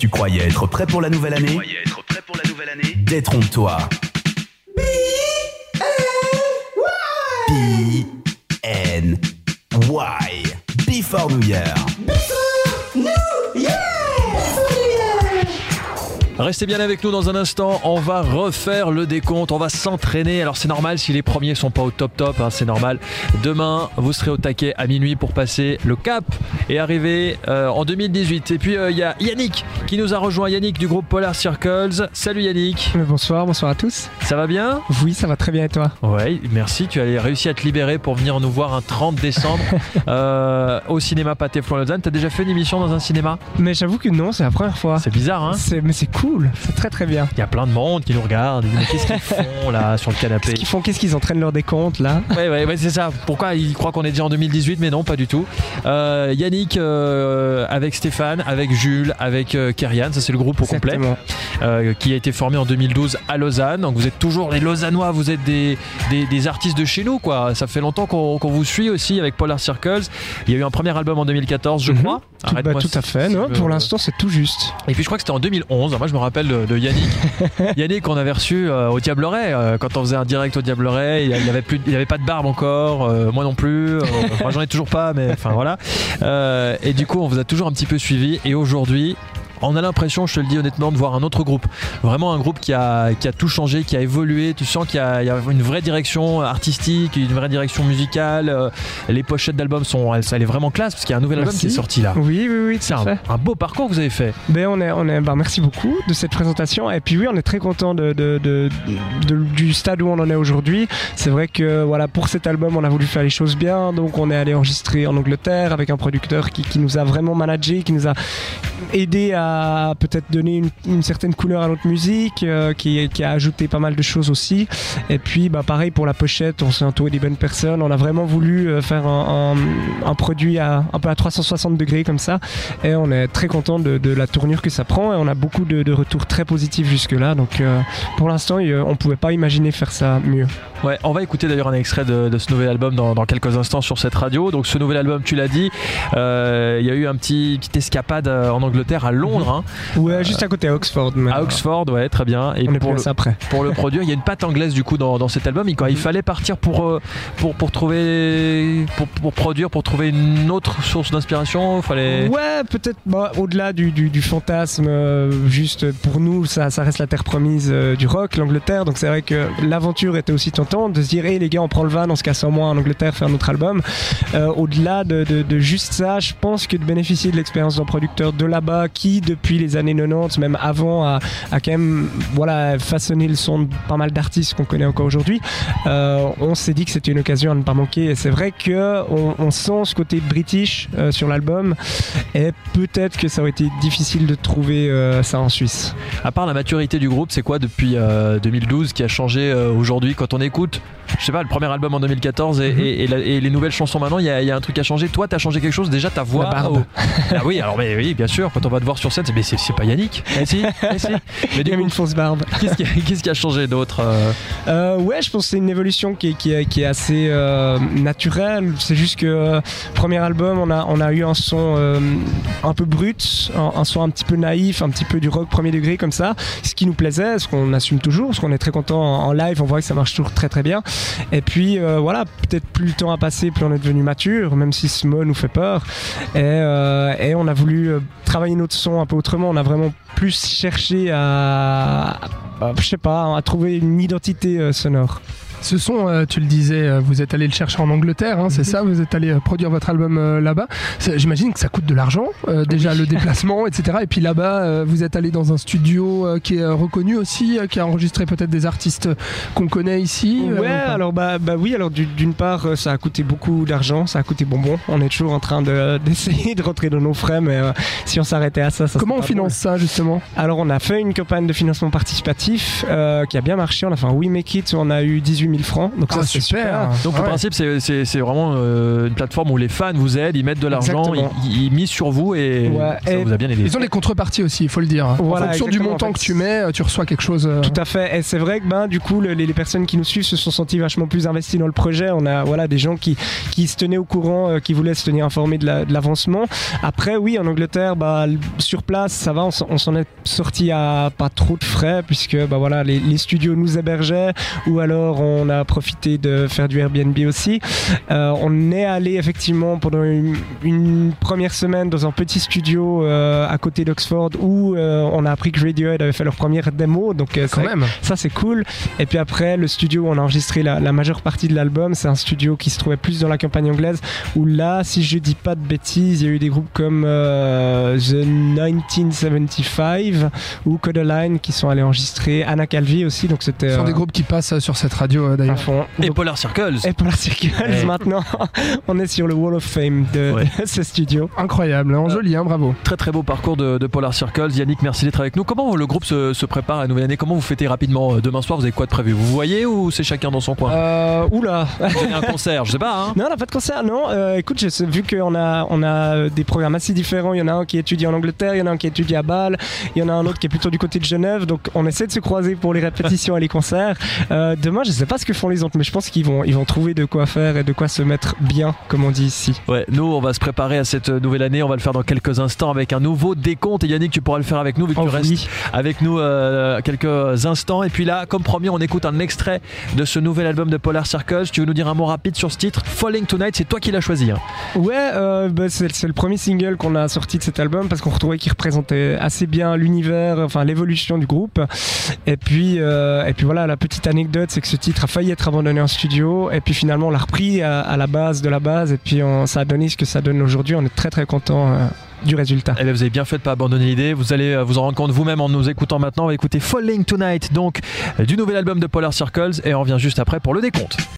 Tu croyais être prêt pour la nouvelle année? Détrompe-toi. B-N-Y. Before New Year. Restez bien avec nous dans un instant, on va refaire le décompte, on va s'entraîner. Alors c'est normal si les premiers sont pas au top, hein, c'est normal. Demain, vous serez au taquet à minuit pour passer le cap et arriver en 2018. Et puis il y a Yannick qui nous a rejoint, Yannick du groupe Polar Circles. Salut Yannick. Bonsoir à tous. Ça va bien? Oui, ça va très bien et toi? Ouais, merci, tu as réussi à te libérer pour venir nous voir un 30 décembre au cinéma Pathé Flon-Lausanne. T'as déjà fait une émission dans un cinéma? Mais j'avoue que non, c'est la première fois. C'est bizarre, hein? Mais c'est cool, c'est très très bien. Il y a plein de monde qui nous regarde, mais qu'est-ce qu'ils font là sur le canapé? Qu'est-ce qu'ils entraînent leur décompte là? Ouais, c'est ça. Pourquoi ils croient qu'on est déjà en 2018? Mais non, pas du tout. Yannick avec Stéphane, avec Jules, avec Kerian, ça c'est le groupe au complet, qui a été formé en 2012 à Lausanne. Donc vous êtes toujours les Lausannois, vous êtes des artistes de chez nous, quoi. Ça fait longtemps qu'on vous suit aussi avec Polar Circles. Il y a eu un premier album en 2014, je crois. Tout à fait, non, pour l'instant c'est tout juste. Et puis je crois que c'était en 2011. Moi je me rappelle de Yannick. Yannick qu'on avait reçu au Diableret quand on faisait un direct au Diableret. Il avait pas de barbe encore, moi non plus. Moi j'en ai toujours pas, mais enfin voilà. Et du coup on vous a toujours un petit peu suivi. Et aujourd'hui, on a l'impression, je te le dis honnêtement, de voir un autre groupe. Vraiment un groupe qui a tout changé, qui a évolué. Tu sens qu'il y a une vraie direction artistique, une vraie direction musicale. Les pochettes d'albums elle est vraiment classe parce qu'il y a un nouvel album qui est sorti là. Oui, c'est un beau parcours que vous avez fait. Merci beaucoup de cette présentation. Et puis oui, on est très content du stade où on en est aujourd'hui. C'est vrai que voilà, pour cet album, on a voulu faire les choses bien. Donc on est allé enregistrer en Angleterre avec un producteur qui nous a vraiment managé, qui nous a aidé à peut-être donner une certaine couleur à notre musique, qui a ajouté pas mal de choses aussi. Et puis pareil pour la pochette, on s'est entouré des bonnes personnes. On a vraiment voulu faire un produit un peu à 360 degrés comme ça, et on est très content de la tournure que ça prend, et on a beaucoup de retours très positifs jusque là. Donc pour l'instant on pouvait pas imaginer faire ça mieux. Ouais, on va écouter d'ailleurs un extrait de ce nouvel album dans quelques instants sur cette radio. Donc ce nouvel album, tu l'as dit, il y a eu un petite escapade en Angleterre, à Londres. Ouais, juste à côté à Oxford. À Oxford, ouais, très bien. Et pour le produire, il y a une patte anglaise du coup dans cet album. Il fallait partir pour produire, pour trouver une autre source d'inspiration. Ouais, peut-être au-delà du fantasme. Juste pour nous, ça reste la terre promise du rock, l'Angleterre. Donc c'est vrai que l'aventure était aussi tentante de se dire, hey les gars, on prend le van, on se casse en mois en Angleterre, faire notre album. Au-delà de juste ça, je pense que de bénéficier de l'expérience d'un producteur de là-bas qui depuis les années 90, même avant, a quand même façonné le son de pas mal d'artistes qu'on connaît encore aujourd'hui. On s'est dit que c'était une occasion à ne pas manquer, et c'est vrai qu'on sent ce côté british sur l'album, et peut-être que ça aurait été difficile de trouver ça en Suisse. À part la maturité du groupe, c'est quoi depuis 2012 qui a changé aujourd'hui quand on écoute, je sais pas, le premier album en 2014 et les nouvelles chansons maintenant, il y a un truc à changer. Toi, t'as changé quelque chose, déjà ta voix. La barbe. Ah oui, alors oui, bien sûr, quand on va te voir sur scène, c'est pas Yannick. Si. Mais du coup, une fausse barbe. Qu'est-ce qui a changé d'autre? Ouais, je pense que c'est une évolution qui est assez naturelle. C'est juste que premier album, on a eu un son un peu brut, un son un petit peu naïf, un petit peu du rock premier degré comme ça, ce qui nous plaisait, ce qu'on assume toujours, parce qu'on est très content en live, on voit que ça marche toujours très très bien. Et puis peut-être plus le temps a passé, plus on est devenu mature, même si ce mot nous fait peur, et on a voulu travailler notre son un peu autrement. On a vraiment plus cherché à trouver une identité sonore. Ce son, tu le disais, vous êtes allé le chercher en Angleterre, c'est ça? Vous êtes allé produire votre album là-bas. J'imagine que ça coûte de l'argent, déjà le déplacement, etc. Et puis là-bas, vous êtes allé dans un studio qui est reconnu aussi, qui a enregistré peut-être des artistes qu'on connaît ici. Ouais, alors oui, alors d'une part, ça a coûté beaucoup d'argent, ça a coûté bonbon. On est toujours en train d'essayer de rentrer dans nos frais, mais si on s'arrêtait à ça Comment on finance ça, justement? Alors on a fait une campagne de financement participatif qui a bien marché. On a fait un We Make It où on a eu 18 000 francs. Donc ça, c'est super. Donc le principe, c'est vraiment une plateforme où les fans vous aident, ils mettent de l'argent, ils misent sur vous et ça vous a bien aidé. Ils ont des contreparties aussi, il faut le dire. Voilà, en fonction du montant que tu mets, tu reçois quelque chose. Tout à fait. Et c'est vrai que du coup, les personnes qui nous suivent se sont senties vachement plus investies dans le projet. On a des gens qui se tenaient au courant, qui voulaient se tenir informés de l'avancement. Après, oui, en Angleterre, sur place, ça va, on s'en est sorti à pas trop de frais puisque les studios nous hébergeaient ou alors on a profité de faire du Airbnb aussi. On est allé effectivement pendant une première semaine dans un petit studio à côté d'Oxford où on a appris que Radiohead avait fait leur première démo, donc ça c'est cool. Et puis après, le studio où on a enregistré la majeure partie de l'album, c'est un studio qui se trouvait plus dans la campagne anglaise où là, si je dis pas de bêtises, il y a eu des groupes comme The 1975 ou Codaline qui sont allés enregistrer, Anna Calvi aussi, donc c'était... Ce sont des groupes qui passent sur cette radio d'ailleurs. Et Polar Circles. Maintenant, on est sur le Wall of Fame de ce studio. Incroyable, joli, bravo. Très très beau parcours de Polar Circles. Yannick, merci d'être avec nous. Comment le groupe se prépare à la nouvelle année? Comment vous fêtez rapidement? Demain soir, vous avez quoi de prévu? Vous voyez ou c'est chacun dans son coin? Oula. Vous avez un concert, je sais pas. Non, on n'a pas de concert, non. Écoute, vu qu'on a des programmes assez différents, il y en a un qui étudie en Angleterre, il y en a un qui étudie à Bâle, il y en a un autre qui est plutôt du côté de Genève, donc on essaie de se croiser pour les répétitions et les concerts. Demain, je sais pas ce que font les autres, mais je pense qu'ils vont trouver de quoi faire et de quoi se mettre bien, comme on dit ici. Ouais, nous, on va se préparer à cette nouvelle année. On va le faire dans quelques instants avec un nouveau décompte. Et Yannick, tu pourras le faire avec nous, vu que tu restes avec nous quelques instants. Et puis là, comme promis, on écoute un extrait de ce nouvel album de Polar Circles. Tu veux nous dire un mot rapide sur ce titre? Falling Tonight, c'est toi qui l'as choisi. Ouais, c'est le premier single qu'on a sorti de cet album parce qu'on retrouvait qu'il représentait assez bien l'univers, enfin l'évolution du groupe. Et puis voilà, la petite anecdote, c'est que ce titre a failli être abandonné en studio et puis finalement on l'a repris à la base de la base et puis ça a donné ce que ça donne aujourd'hui. On est très très content du résultat. Et bien, vous avez bien fait de pas abandonner l'idée. Vous allez vous en rendre compte vous-même en nous écoutant maintenant. On va écouter Falling Tonight, donc du nouvel album de Polar Circles, et on revient juste après pour le décompte.